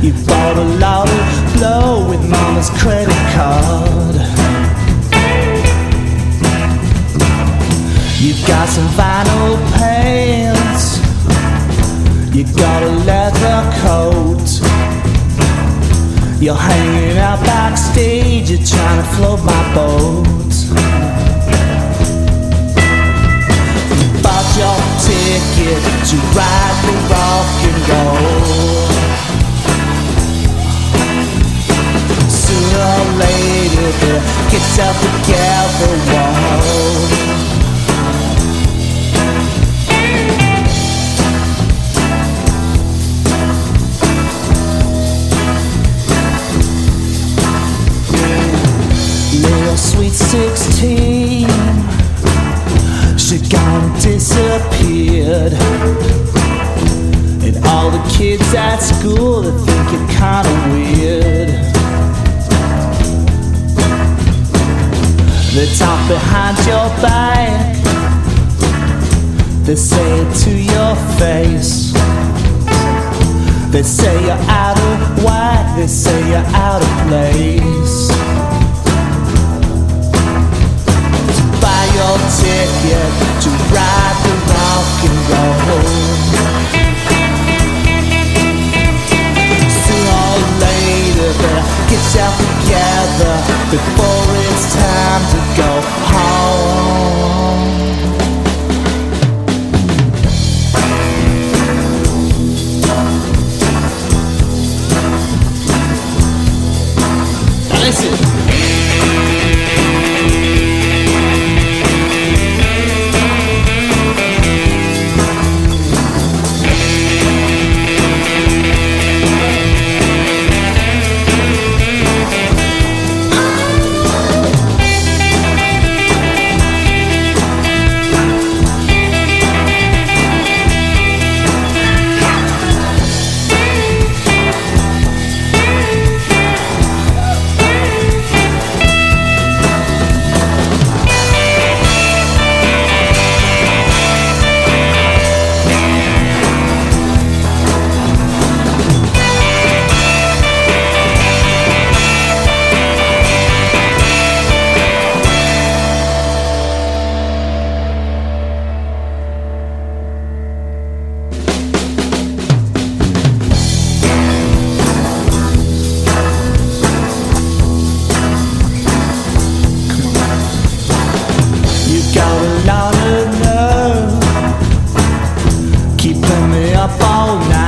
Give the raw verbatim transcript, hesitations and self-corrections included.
You bought a lot of blow with mama's credit card. You got some vinyl pants. You got a leather coat. You're hanging out backstage. You're trying to float my boat. You bought your ticket to ride the rock and roll. Sooner or later, they'll get yourself together, whoa. Little sweet sixteen, she gone disappeared. And all the kids at school, they think it kinda weird. They talk behind your back, they say it to your face. They say you're out of whack, they say you're out of place. Buy your ticket to ride the rock and roll. Sooner or later, better get yourself together before it's time to go home. Listen. Got a lot of nerve, keeping me up all night.